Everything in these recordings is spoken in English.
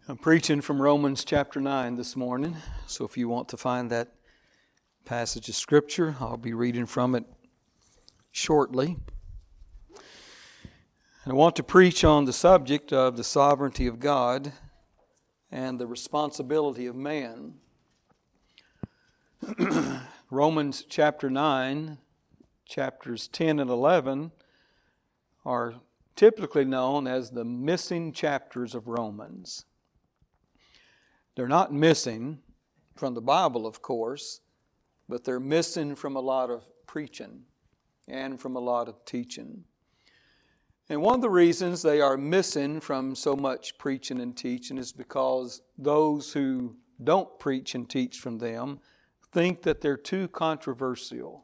I'm preaching from Romans chapter 9 this morning, so if you want to find that passage of Scripture, I'll be reading from it shortly. And I want to preach on the subject of the sovereignty of God and the responsibility of man. Romans chapter 9, chapters 10 and 11 are typically known as the missing chapters of Romans. They're not missing from the Bible, of course, but they're missing from a lot of preaching and from a lot of teaching. And one of the reasons they are missing from so much preaching and teaching is because those who don't preach and teach from them think that they're too controversial.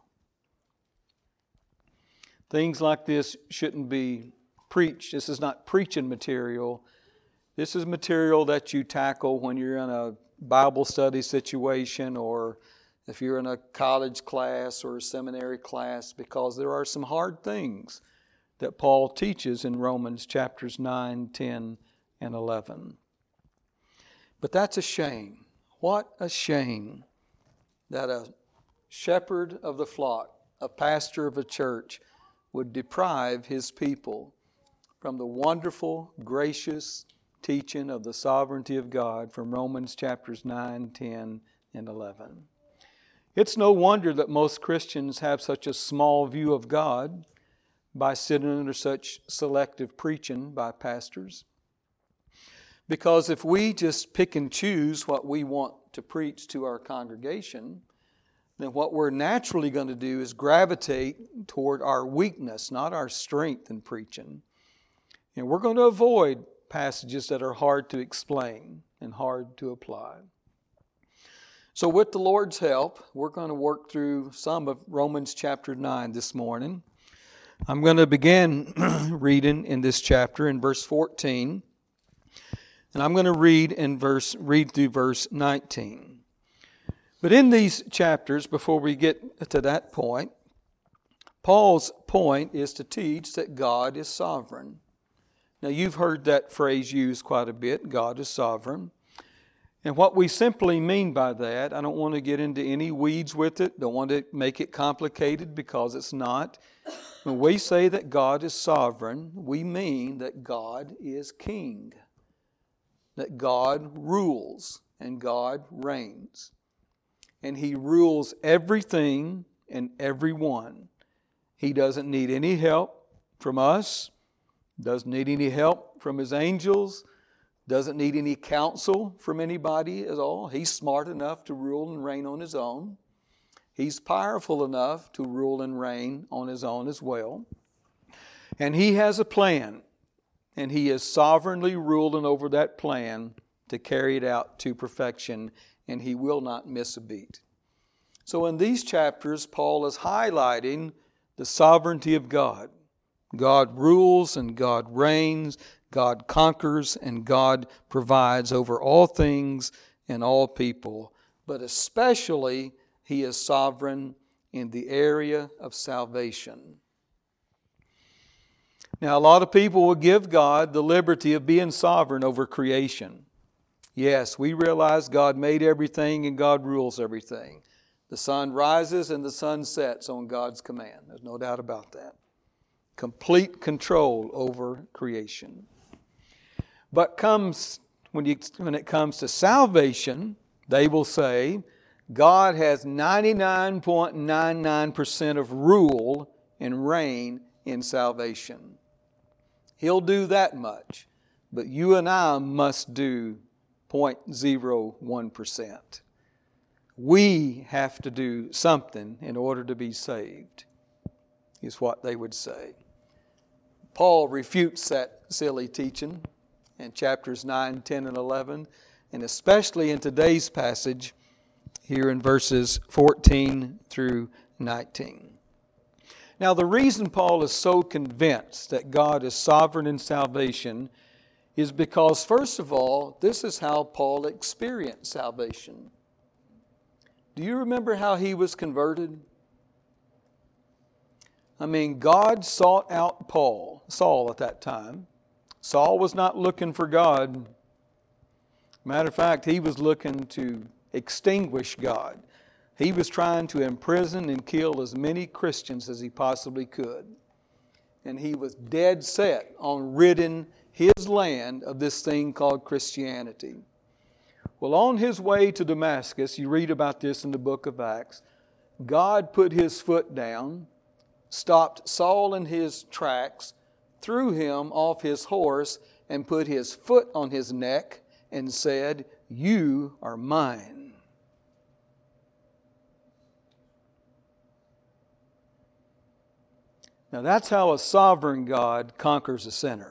Things like this shouldn't be preached. This is not preaching material. This is material that you tackle when you're in a Bible study situation or if you're in a college class or a seminary class, because there are some hard things that Paul teaches in Romans chapters 9, 10, and 11. But that's a shame. What a shame that a shepherd of the flock, a pastor of a church, would deprive his people from the wonderful, gracious teaching of the sovereignty of God from Romans chapters 9, 10, and 11. It's no wonder that most Christians have such a small view of God by sitting under such selective preaching by pastors. Because if we just pick and choose what we want to preach to our congregation, then what we're naturally going to do is gravitate toward our weakness, not our strength in preaching. And we're going to avoid passages that are hard to explain and hard to apply. So with the Lord's help, we're going to work through some of Romans chapter 9 this morning. I'm going to begin reading in this chapter in verse 14, and I'm going to read through verse 19. But in these chapters, before we get to that point, Paul's point is to teach that God is sovereign. Now, you've heard that phrase used quite a bit, God is sovereign. And what we simply mean by that, I don't want to get into any weeds with it, don't want to make it complicated because it's not. When we say that God is sovereign, we mean that God is king, that God rules and God reigns. And He rules everything and everyone. He doesn't need any help from us. Doesn't need any help from His angels. Doesn't need any counsel from anybody at all. He's smart enough to rule and reign on His own. He's powerful enough to rule and reign on His own as well. And He has a plan. And He is sovereignly ruling over that plan to carry it out to perfection. And He will not miss a beat. So in these chapters, Paul is highlighting the sovereignty of God. God rules and God reigns, God conquers and God provides over all things and all people. But especially, He is sovereign in the area of salvation. Now, a lot of people will give God the liberty of being sovereign over creation. Yes, we realize God made everything and God rules everything. The sun rises and the sun sets on God's command. There's no doubt about that. Complete control over creation. But when it comes to salvation, they will say God has 99.99% of rule and reign in salvation. He'll do that much, but you and I must do 0.01%. We have to do something in order to be saved, is what they would say. Paul refutes that silly teaching in chapters 9, 10, and 11, and especially in today's passage here in verses 14 through 19. Now, the reason Paul is so convinced that God is sovereign in salvation is because, first of all, this is how Paul experienced salvation. Do you remember how he was converted? I mean, God sought out Saul at that time. Saul was not looking for God. Matter of fact, he was looking to extinguish God. He was trying to imprison and kill as many Christians as he possibly could. And he was dead set on ridding his land of this thing called Christianity. Well, on his way to Damascus, you read about this in the book of Acts, God put his foot down, stopped Saul in his tracks, threw him off his horse, and put his foot on his neck and said, "You are mine." Now that's how a sovereign God conquers a sinner.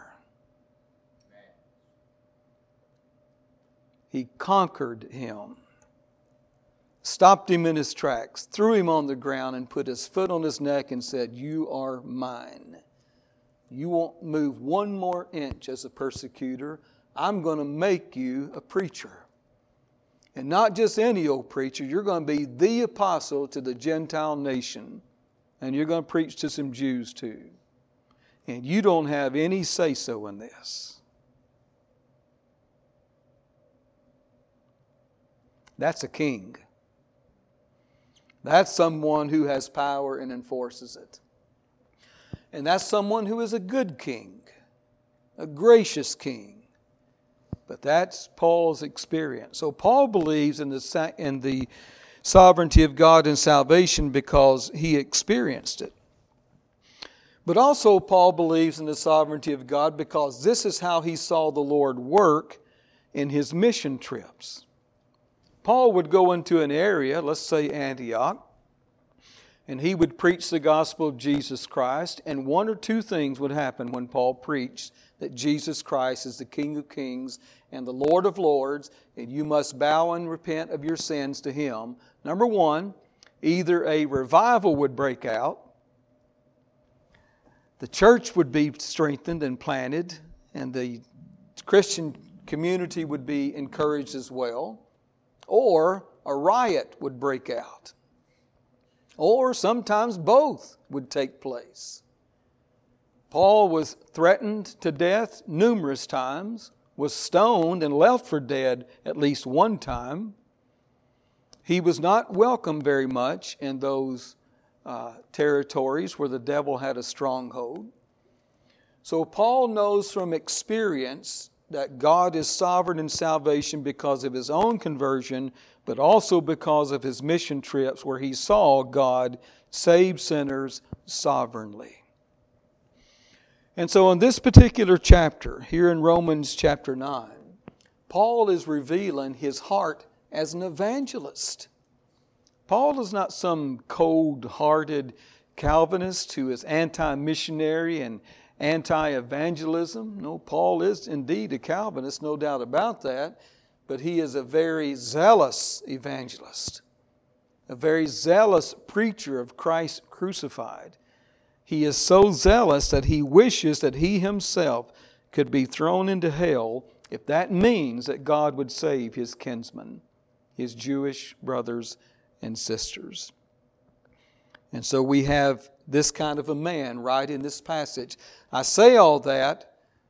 He conquered him, stopped him in his tracks, threw him on the ground, and put his foot on his neck and said, "You are mine. You won't move one more inch as a persecutor. I'm going to make you a preacher. And not just any old preacher. You're going to be the apostle to the Gentile nation. And you're going to preach to some Jews too. And you don't have any say-so in this." That's a king. That's someone who has power and enforces it. And that's someone who is a good king, a gracious king. But that's Paul's experience. So Paul believes in the sovereignty of God and salvation because he experienced it. But also Paul believes in the sovereignty of God because this is how he saw the Lord work in his mission trips. Paul would go into an area, let's say Antioch, and he would preach the gospel of Jesus Christ, and one or two things would happen when Paul preached that Jesus Christ is the King of Kings and the Lord of Lords, and you must bow and repent of your sins to Him. Number one, either a revival would break out, the church would be strengthened and planted, and the Christian community would be encouraged as well, or a riot would break out. Or sometimes both would take place. Paul was threatened to death numerous times, was stoned and left for dead at least one time. He was not welcome very much in those territories where the devil had a stronghold. So Paul knows from experience that God is sovereign in salvation because of his own conversion, but also because of his mission trips where he saw God save sinners sovereignly. And so in this particular chapter, here in Romans chapter 9, Paul is revealing his heart as an evangelist. Paul is not some cold-hearted Calvinist who is anti-missionary and anti-evangelism. No, Paul is indeed a Calvinist, no doubt about that, but he is a very zealous evangelist, a very zealous preacher of Christ crucified. He is so zealous that he wishes that he himself could be thrown into hell if that means that God would save his kinsmen, his Jewish brothers and sisters. And so we have this kind of a man right in this passage. I say all that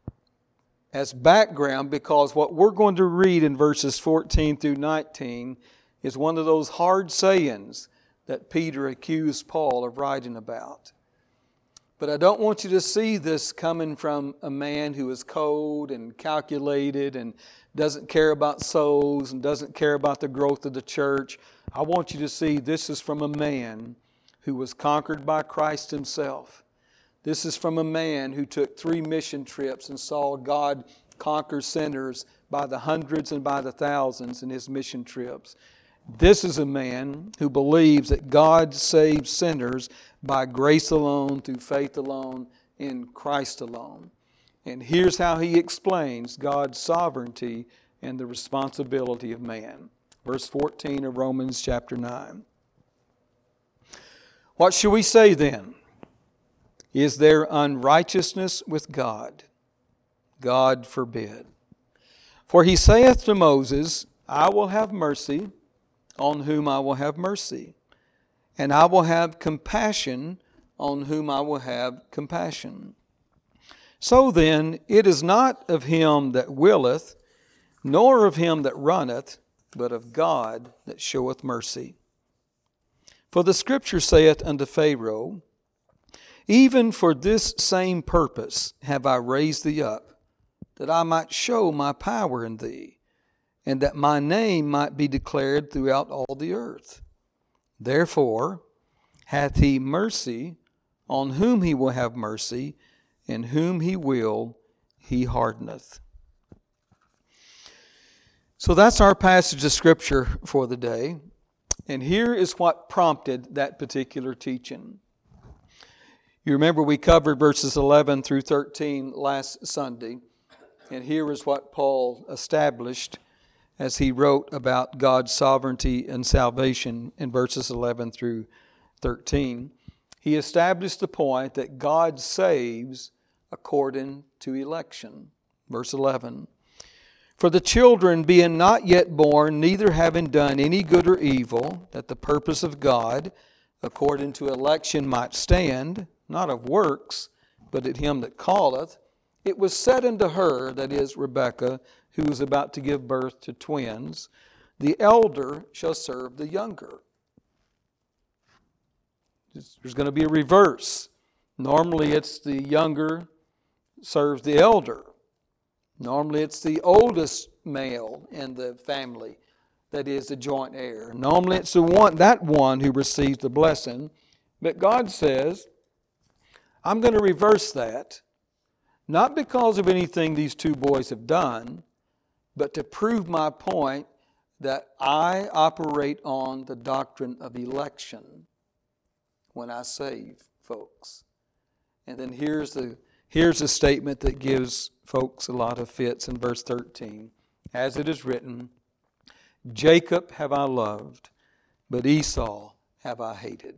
as background because what we're going to read in verses 14 through 19 is one of those hard sayings that Peter accused Paul of writing about. But I don't want you to see this coming from a man who is cold and calculated and doesn't care about souls and doesn't care about the growth of the church. I want you to see this is from a man who was conquered by Christ Himself. This is from a man who took 3 mission trips and saw God conquer sinners by the hundreds and by the thousands in his mission trips. This is a man who believes that God saves sinners by grace alone, through faith alone, in Christ alone. And here's how he explains God's sovereignty and the responsibility of man. Verse 14 of Romans chapter 9. What shall we say then? Is there unrighteousness with God? God forbid. For He saith to Moses, I will have mercy on whom I will have mercy, and I will have compassion on whom I will have compassion. So then, it is not of him that willeth, nor of him that runneth, but of God that showeth mercy. For the Scripture saith unto Pharaoh, even for this same purpose have I raised thee up, that I might show my power in thee, and that my name might be declared throughout all the earth. Therefore hath he mercy on whom he will have mercy, and whom he will he hardeneth. So that's our passage of Scripture for the day. And here is what prompted that particular teaching. You remember we covered verses 11 through 13 last Sunday. And here is what Paul established as he wrote about God's sovereignty and salvation in verses 11 through 13. He established the point that God saves according to election. Verse 11. For the children being not yet born, neither having done any good or evil, that the purpose of God, according to election, might stand, not of works, but at him that calleth, it was said unto her, that is, Rebekah, who was about to give birth to twins, the elder shall serve the younger. There's going to be a reverse. Normally it's the younger serves the elder. Normally it's the oldest male in the family that is the joint heir. Normally it's that one who receives the blessing. But God says, I'm going to reverse that, not because of anything these two boys have done, but to prove my point that I operate on the doctrine of election when I save folks. And then here's a statement that gives folks a lot of fits in verse 13. As it is written, Jacob have I loved, but Esau have I hated.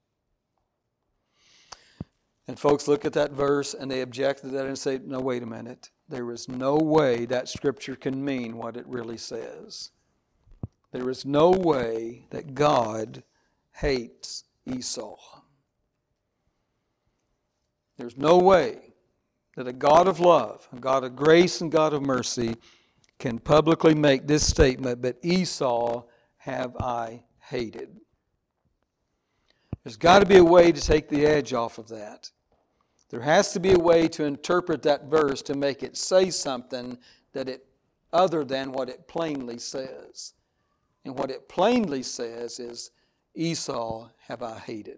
And folks look at that verse and they object to that and say, no, wait a minute. There is no way that Scripture can mean what it really says. There is no way that God hates Esau. There's no way that a God of love, a God of grace and God of mercy can publicly make this statement, but Esau have I hated. There's got to be a way to take the edge off of that. There has to be a way to interpret that verse to make it say something other than what it plainly says. And what it plainly says is, Esau have I hated.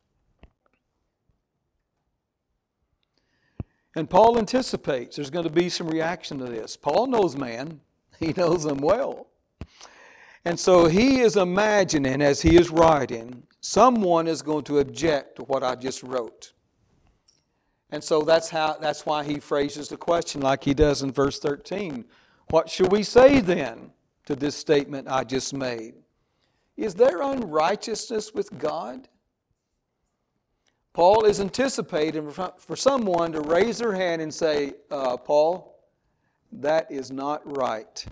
And Paul anticipates there's going to be some reaction to this. Paul knows man. He knows them well. And so he is imagining as he is writing, someone is going to object to what I just wrote. And so that's why he phrases the question like he does in verse 13. What shall we say then to this statement I just made? Is there unrighteousness with God? Paul is anticipating for someone to raise their hand and say, Paul, that is not right.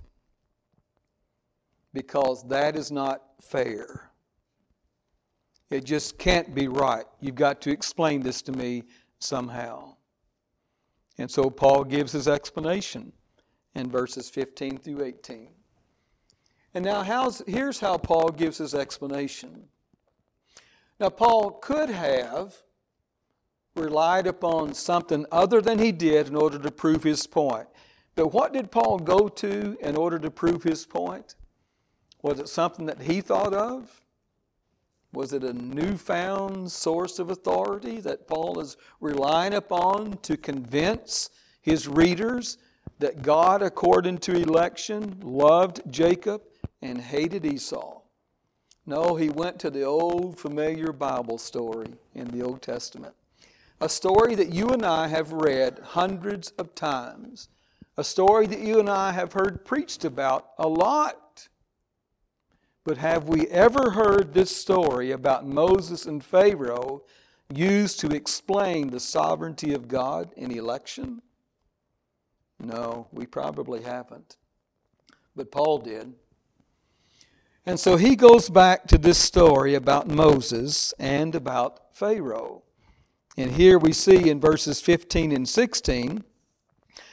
Because that is not fair. It just can't be right. You've got to explain this to me somehow. And so Paul gives his explanation in verses 15 through 18. And now here's how Paul gives his explanation. Now Paul could have relied upon something other than he did in order to prove his point. But what did Paul go to in order to prove his point? Was it something that he thought of? Was it a newfound source of authority that Paul is relying upon to convince his readers that God, according to election, loved Jacob and hated Esau? No, he went to the old familiar Bible story in the Old Testament. A story that you and I have read hundreds of times. A story that you and I have heard preached about a lot. But have we ever heard this story about Moses and Pharaoh used to explain the sovereignty of God in election? No, we probably haven't. But Paul did. And so he goes back to this story about Moses and about Pharaoh. And here we see in verses 15 and 16,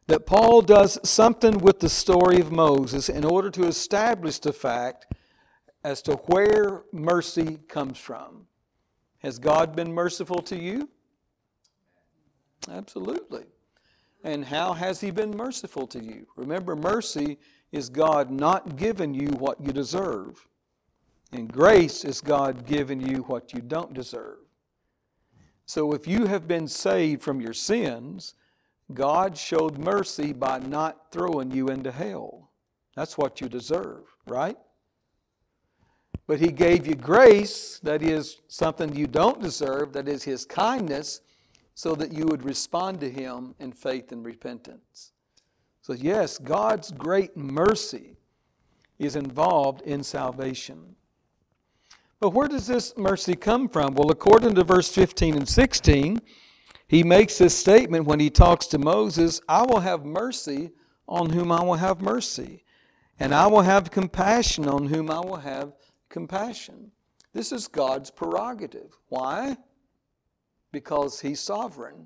that Paul does something with the story of Moses in order to establish the fact as to where mercy comes from. Has God been merciful to you? Absolutely. And how has He been merciful to you? Remember, mercy is God not giving you what you deserve. And grace is God giving you what you don't deserve. So if you have been saved from your sins, God showed mercy by not throwing you into hell. That's what you deserve, right? But He gave you grace, that is something you don't deserve, that is His kindness, so that you would respond to Him in faith and repentance. So yes, God's great mercy is involved in salvation. But where does this mercy come from? Well, according to verse 15 and 16, He makes this statement when He talks to Moses, I will have mercy on whom I will have mercy, and I will have compassion on whom I will have compassion. This is God's prerogative. Why? Because He's sovereign.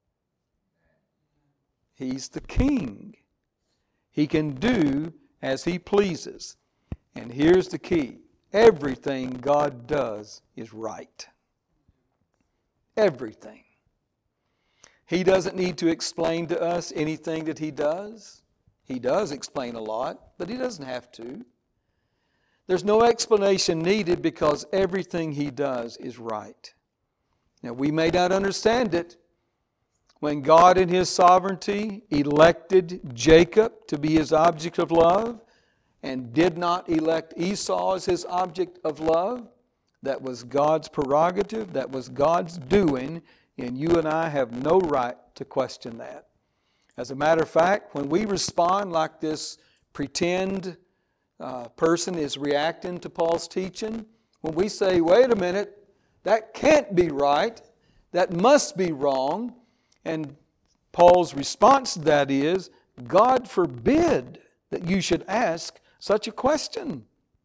He's the king. He can do as He pleases. And here's the key. Everything God does is right. Everything. He doesn't need to explain to us anything that He does. He does explain a lot, but He doesn't have to. There's no explanation needed because everything He does is right. Now, we may not understand it. When God in His sovereignty elected Jacob to be His object of love and did not elect Esau as His object of love, that was God's prerogative, that was God's doing, and you and I have no right to question that. As a matter of fact, when we respond like this pretend person is reacting to Paul's teaching, when we say, wait a minute, that can't be right, that must be wrong, and Paul's response to that is, God forbid that you should ask such a question.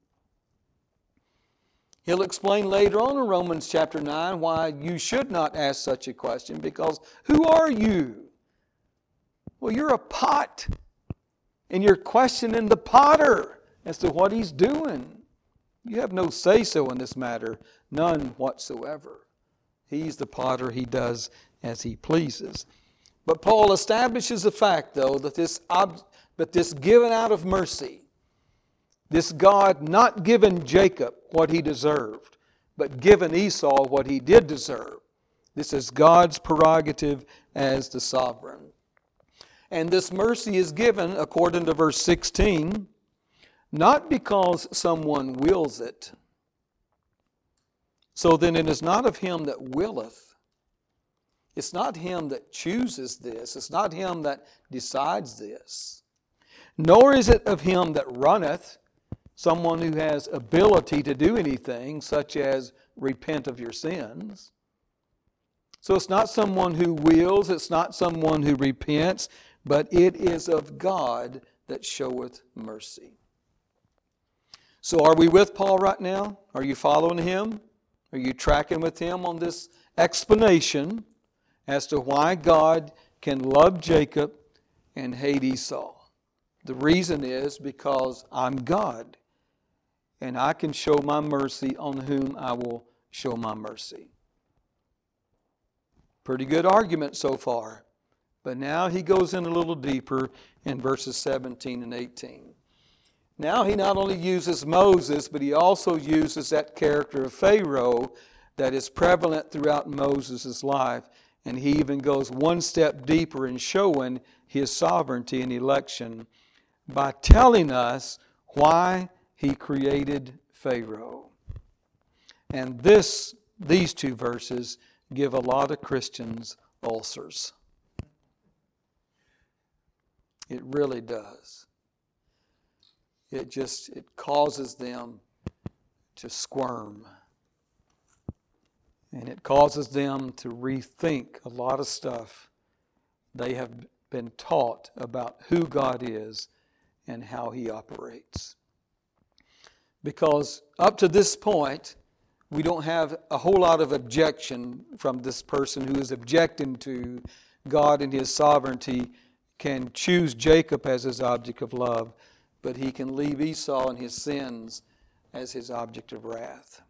He'll explain later on in Romans chapter 9 why you should not ask such a question, because who are you? Well, you're a pot, and you're questioning the potter as to what he's doing. You have no say-so in this matter, none whatsoever. He's the potter, he does as he pleases. But Paul establishes the fact, though, that this given out of mercy, this God not giving Jacob what he deserved, but giving Esau what he did deserve. This is God's prerogative as the sovereign. And this mercy is given, according to verse 16, not because someone wills it. So then it is not of him that willeth. It's not him that chooses this. It's not him that decides this. Nor is it of him that runneth, someone who has ability to do anything, such as repent of your sins. So it's not someone who wills, it's not someone who repents, but it is of God that showeth mercy. So are we with Paul right now? Are you following him? Are you tracking with him on this explanation as to why God can love Jacob and hate Esau? The reason is because I'm God, and I can show my mercy on whom I will show my mercy. Pretty good argument so far. But now he goes in a little deeper in verses 17 and 18. Now he not only uses Moses, but he also uses that character of Pharaoh that is prevalent throughout Moses' life. And he even goes one step deeper in showing his sovereignty and election by telling us why he created Pharaoh. And these two verses give a lot of Christians ulcers. It really does. It causes them to squirm. And it causes them to rethink a lot of stuff they have been taught about who God is and how He operates. Because up to this point, we don't have a whole lot of objection from this person who is objecting to God and His sovereignty can choose Jacob as his object of love, but he can leave Esau and his sins as his object of wrath.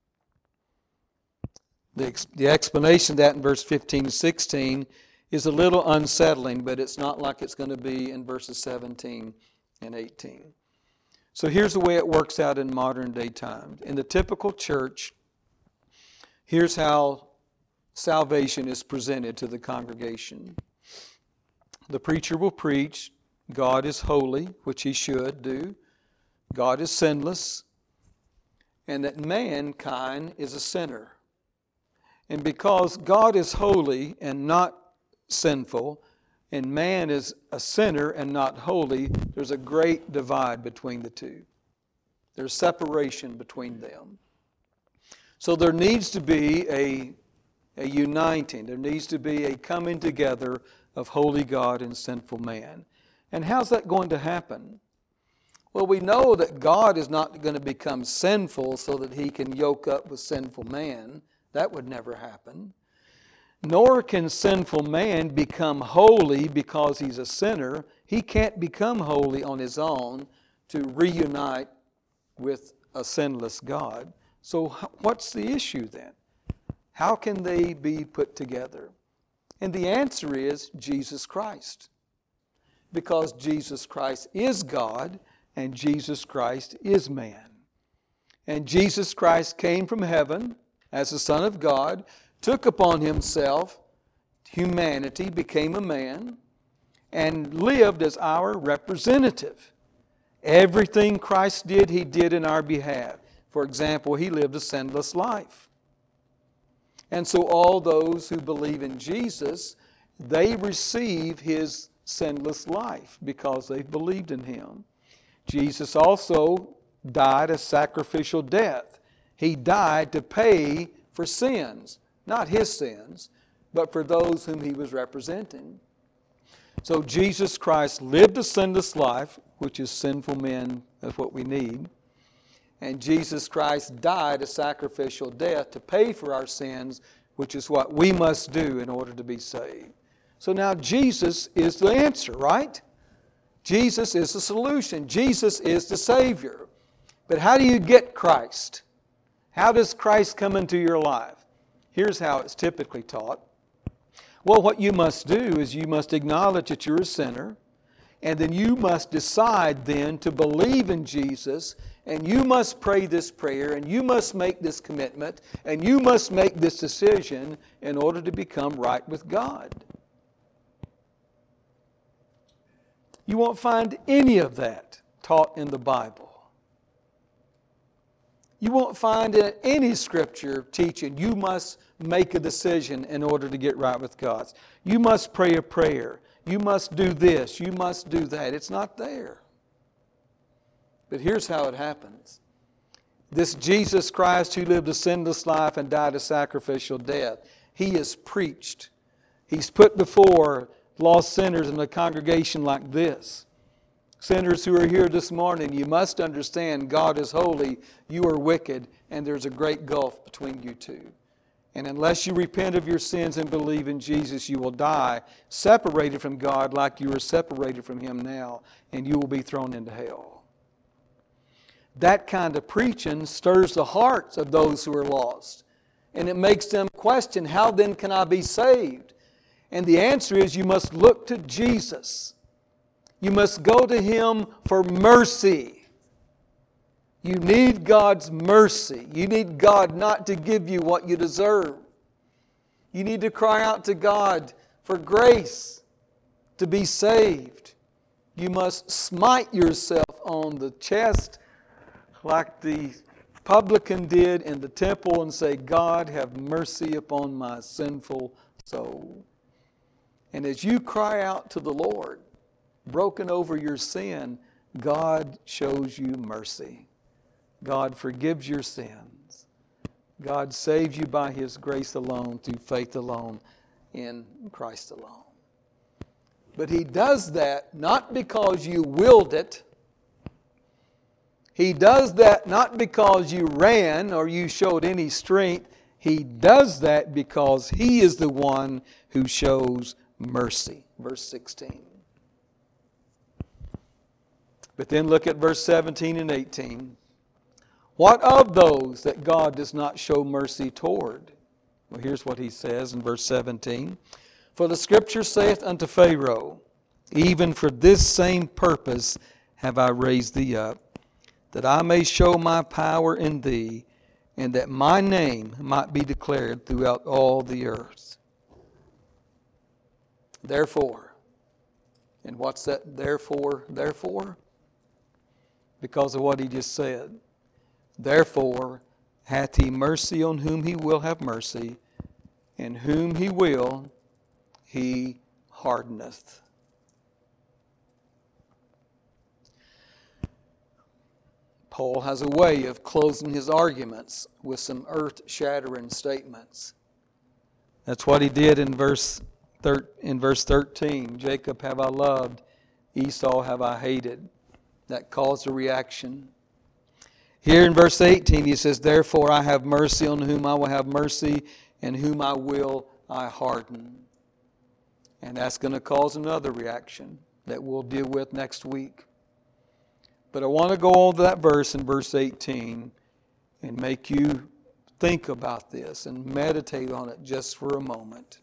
The explanation of that in verse 15 and 16 is a little unsettling, but it's not like it's going to be in verses 17 and 18. So here's the way it works out in modern day times. In the typical church, here's how salvation is presented to the congregation. The preacher will preach, God is holy, which he should do. God is sinless, and that mankind is a sinner. And because God is holy and not sinful, and man is a sinner and not holy, there's a great divide between the two. There's separation between them. So there needs to be a uniting. There needs to be a coming together of holy God and sinful man. And how's that going to happen? Well, we know that God is not going to become sinful so that he can yoke up with sinful man. That would never happen. Nor can sinful man become holy because he's a sinner. He can't become holy on his own to reunite with a sinless God. So what's the issue then? How can they be put together? And the answer is Jesus Christ. Because Jesus Christ is God and Jesus Christ is man. And Jesus Christ came from heaven as the Son of God, took upon himself humanity, became a man, and lived as our representative. Everything Christ did, he did in our behalf. For example, he lived a sinless life. And so all those who believe in Jesus, they receive his sinless life because they've believed in him. Jesus also died a sacrificial death. He died to pay for sins, not his sins, but for those whom he was representing. So Jesus Christ lived a sinless life, which is sinful men, that's what we need. And Jesus Christ died a sacrificial death to pay for our sins, which is what we must do in order to be saved. So now Jesus is the answer, right? Jesus is the solution. Jesus is the Savior. But how do you get Christ? How does Christ come into your life? Here's how it's typically taught. Well, what you must do is you must acknowledge that you're a sinner, and then you must decide then to believe in Jesus, and you must pray this prayer, and you must make this commitment, and you must make this decision in order to become right with God. You won't find any of that taught in the Bible. You won't find in any scripture teaching you must make a decision in order to get right with God. You must pray a prayer. You must do this. You must do that. It's not there. But here's how it happens. This Jesus Christ who lived a sinless life and died a sacrificial death, he is preached. He's put before lost sinners in a congregation like this. Sinners who are here this morning, you must understand God is holy, you are wicked, and there's a great gulf between you two. And unless you repent of your sins and believe in Jesus, you will die separated from God like you are separated from him now, and you will be thrown into hell. That kind of preaching stirs the hearts of those who are lost, and it makes them question, how then can I be saved? And the answer is you must look to Jesus. You must go to him for mercy. You need God's mercy. You need God not to give you what you deserve. You need to cry out to God for grace to be saved. You must smite yourself on the chest like the publican did in the temple and say, God, have mercy upon my sinful soul. And as you cry out to the Lord, broken over your sin, God shows you mercy. God forgives your sins. God saves you by his grace alone, through faith alone, in Christ alone. But he does that not because you willed it. He does that not because you ran or you showed any strength. He does that because he is the one who shows mercy. Verse 16. But then look at verse 17 and 18. What of those that God does not show mercy toward? Well, here's what he says in verse 17. For the Scripture saith unto Pharaoh, even for this same purpose have I raised thee up, that I may show my power in thee, and that my name might be declared throughout all the earth. Therefore, and what's that therefore? Because of what he just said. Therefore hath he mercy on whom he will have mercy, and whom he will he hardeneth. Paul has a way of closing his arguments with some earth-shattering statements. That's what he did in verse 13. Jacob have I loved, Esau have I hated. That caused a reaction. Here in verse 18 he says, therefore I have mercy on whom I will have mercy, and whom I will I harden. And that's going to cause another reaction that we'll deal with next week. But I want to go on to that verse in verse 18 and make you think about this and meditate on it just for a moment.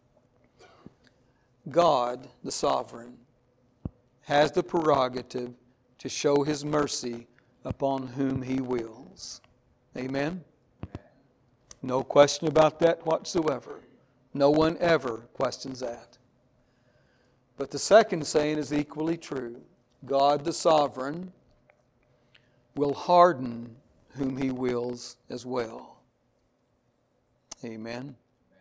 God, the sovereign, has the prerogative to show his mercy upon whom he wills. Amen? No question about that whatsoever. No one ever questions that. But the second saying is equally true. God, the sovereign, will harden whom he wills as well. Amen.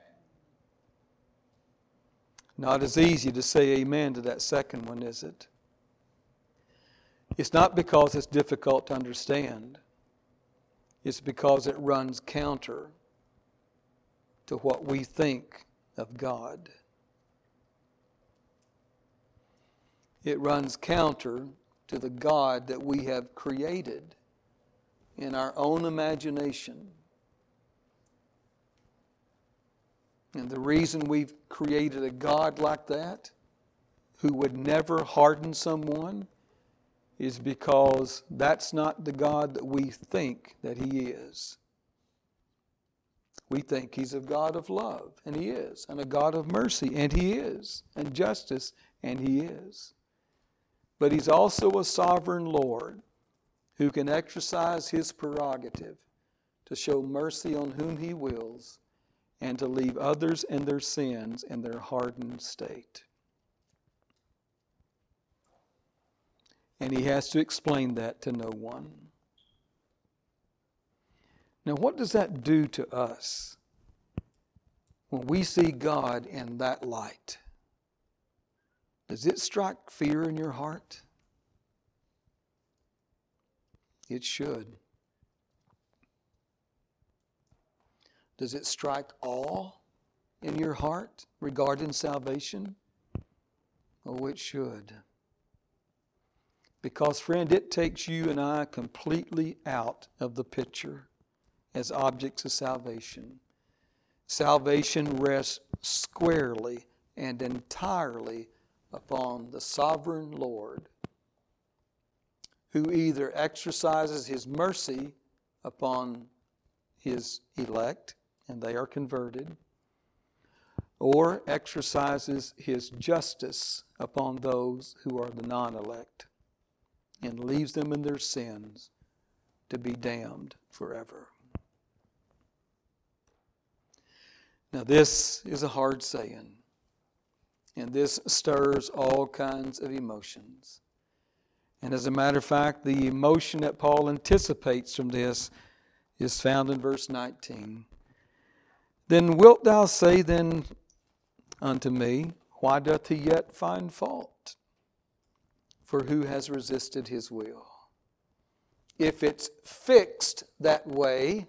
Not as easy to say amen to that second one, is it? It's not because it's difficult to understand. It's because it runs counter to what we think of God. It runs counter to the God that we have created in our own imagination. And the reason we've created a God like that, who would never harden someone, is because that's not the God that we think that he is. We think he's a God of love, and he is, and a God of mercy, and he is, and justice, and he is. But he's also a sovereign Lord who can exercise his prerogative to show mercy on whom he wills and to leave others in their sins in their hardened state. And he has to explain that to no one. Now, what does that do to us when we see God in that light? Does it strike fear in your heart? It should. Does it strike awe in your heart regarding salvation? Oh, it should. Because, friend, it takes you and I completely out of the picture as objects of salvation. Salvation rests squarely and entirely upon the sovereign Lord, who either exercises his mercy upon his elect, and they are converted, or exercises his justice upon those who are the non-elect, and leaves them in their sins to be damned forever. Now, this is a hard saying. And this stirs all kinds of emotions. And as a matter of fact, the emotion that Paul anticipates from this is found in verse 19. Then wilt thou say then unto me, why doth he yet find fault? For who has resisted his will? If it's fixed that way,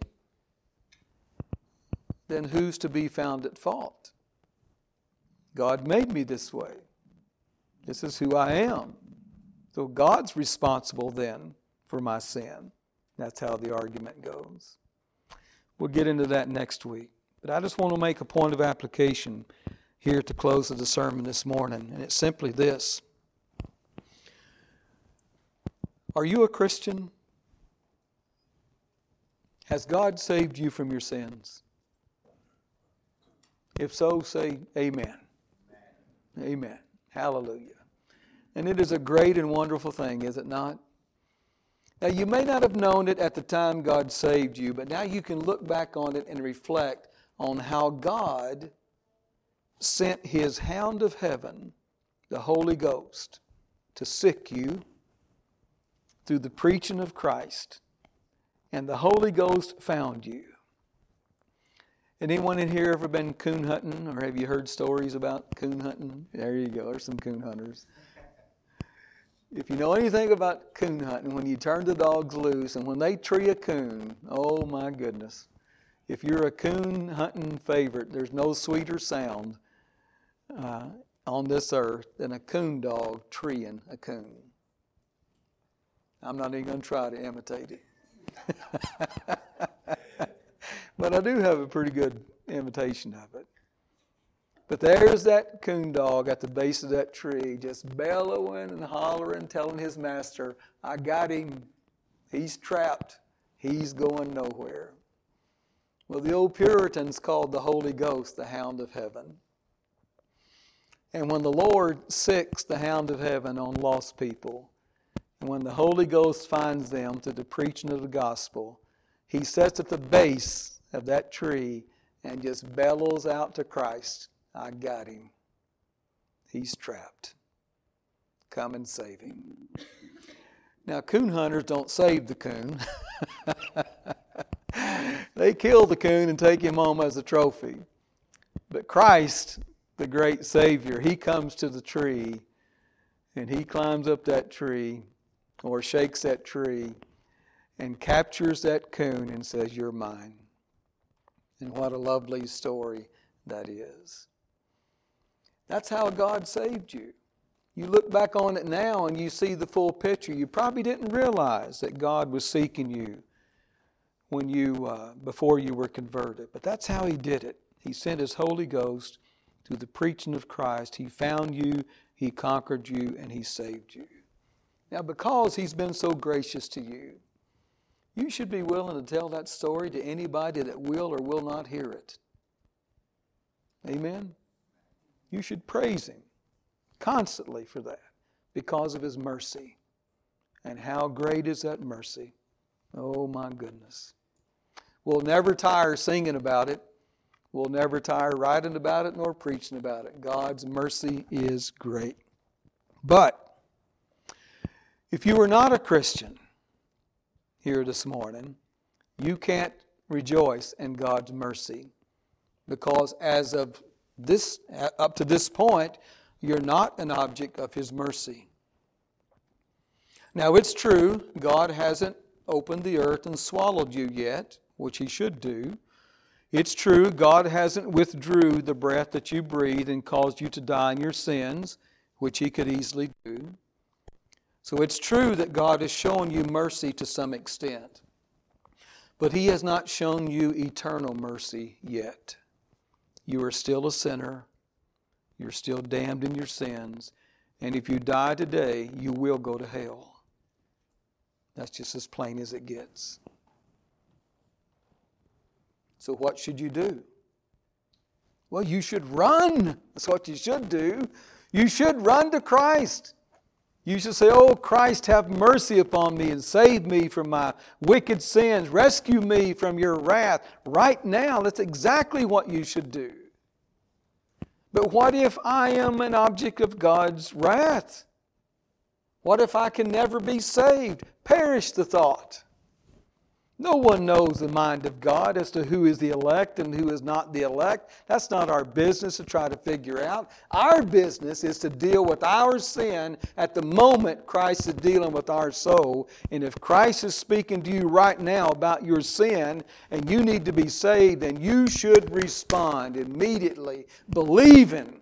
then who's to be found at fault? God made me this way. This is who I am. So God's responsible then for my sin. That's how the argument goes. We'll get into that next week. But I just want to make a point of application here to close of the sermon this morning. And it's simply this. Are you a Christian? Has God saved you from your sins? If so, say amen. Amen. Hallelujah. And it is a great and wonderful thing, is it not? Now, you may not have known it at the time God saved you, but now you can look back on it and reflect on how God sent His hound of heaven, the Holy Ghost, to sick you through the preaching of Christ. And the Holy Ghost found you. Anyone in here ever been coon hunting, or have you heard stories about coon hunting? There you go, there's some coon hunters. If you know anything about coon hunting, when you turn the dogs loose and when they tree a coon, oh my goodness. If you're a coon hunting favorite, there's no sweeter sound on this earth than a coon dog treeing a coon. I'm not even going to try to imitate it. But I do have a pretty good imitation of it. But there's that coon dog at the base of that tree, just bellowing and hollering, telling his master, I got him. He's trapped. He's going nowhere. Well, the old Puritans called the Holy Ghost the hound of heaven. And when the Lord sicks the hound of heaven on lost people, and when the Holy Ghost finds them through the preaching of the gospel, He sits at the base of that tree and just bellows out to Christ, I got him. He's trapped. Come and save him. Now, coon hunters don't save the coon. They kill the coon and take him home as a trophy. But Christ, the great Savior, He comes to the tree and He climbs up that tree or shakes that tree and captures that coon and says, you're mine. And what a lovely story that is. That's how God saved you. You look back on it now and you see the full picture. You probably didn't realize that God was seeking you when before you were converted. But that's how He did it. He sent His Holy Ghost through the preaching of Christ. He found you, He conquered you, and He saved you. Now, because He's been so gracious to you, you should be willing to tell that story to anybody that will or will not hear it. Amen? You should praise Him constantly for that because of His mercy. And how great is that mercy? Oh my goodness. We'll never tire singing about it. We'll never tire writing about it nor preaching about it. God's mercy is great. But if you are not a Christian here this morning, you can't rejoice in God's mercy because as of up to this point, you're not an object of His mercy. Now, it's true, God hasn't opened the earth and swallowed you yet, which He should do. It's true, God hasn't withdrew the breath that you breathe and caused you to die in your sins, which He could easily do. So it's true that God has shown you mercy to some extent, but He has not shown you eternal mercy yet. You are still a sinner. You're still damned in your sins. And if you die today, you will go to hell. That's just as plain as it gets. So what should you do? Well, you should run. That's what you should do. You should run to Christ. You should say, oh, Christ, have mercy upon me and save me from my wicked sins. Rescue me from your wrath. Right now, that's exactly what you should do. But what if I am an object of God's wrath? What if I can never be saved? Perish the thought. No one knows the mind of God as to who is the elect and who is not the elect. That's not our business to try to figure out. Our business is to deal with our sin at the moment Christ is dealing with our soul. And if Christ is speaking to you right now about your sin and you need to be saved, then you should respond immediately, believing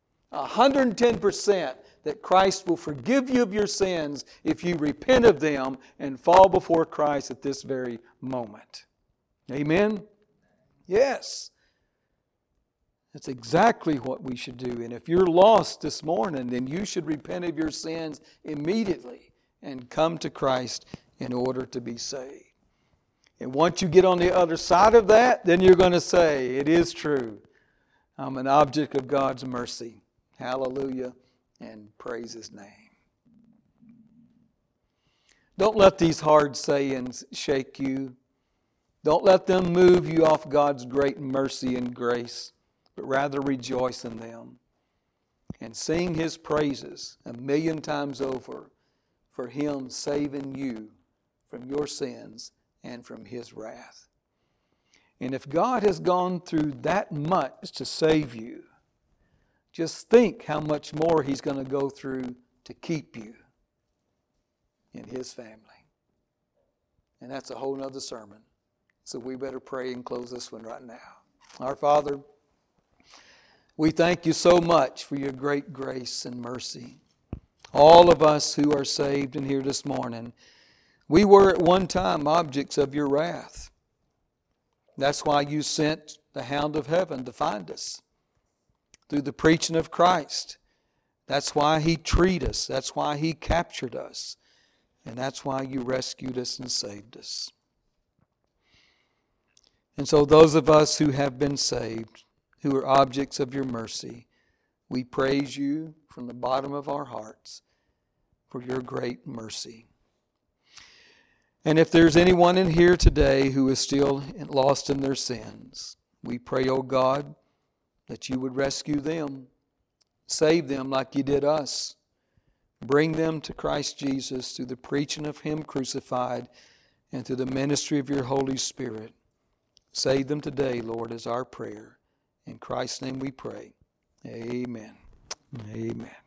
110% that Christ will forgive you of your sins if you repent of them and fall before Christ at this very moment. Amen? Yes. That's exactly what we should do. And if you're lost this morning, then you should repent of your sins immediately and come to Christ in order to be saved. And once you get on the other side of that, then you're going to say, it is true. I'm an object of God's mercy. Hallelujah, and praise His name. Don't let these hard sayings shake you. Don't let them move you off God's great mercy and grace, but rather rejoice in them and sing His praises 1,000,000 times over for Him saving you from your sins and from His wrath. And if God has gone through that much to save you, just think how much more He's going to go through to keep you in His family. And that's a whole other sermon. So we better pray and close this one right now. Our Father, we thank You so much for Your great grace and mercy. All of us who are saved in here this morning, we were at one time objects of Your wrath. That's why You sent the Hound of Heaven to find us through the preaching of Christ. That's why He treated us. That's why He captured us. And that's why You rescued us and saved us. And so those of us who have been saved, who are objects of Your mercy, we praise You from the bottom of our hearts for Your great mercy. And if there's anyone in here today who is still lost in their sins, we pray, oh God, that You would rescue them, save them like You did us. Bring them to Christ Jesus through the preaching of Him crucified and through the ministry of Your Holy Spirit. Save them today, Lord, is our prayer. In Christ's name we pray. Amen. Amen.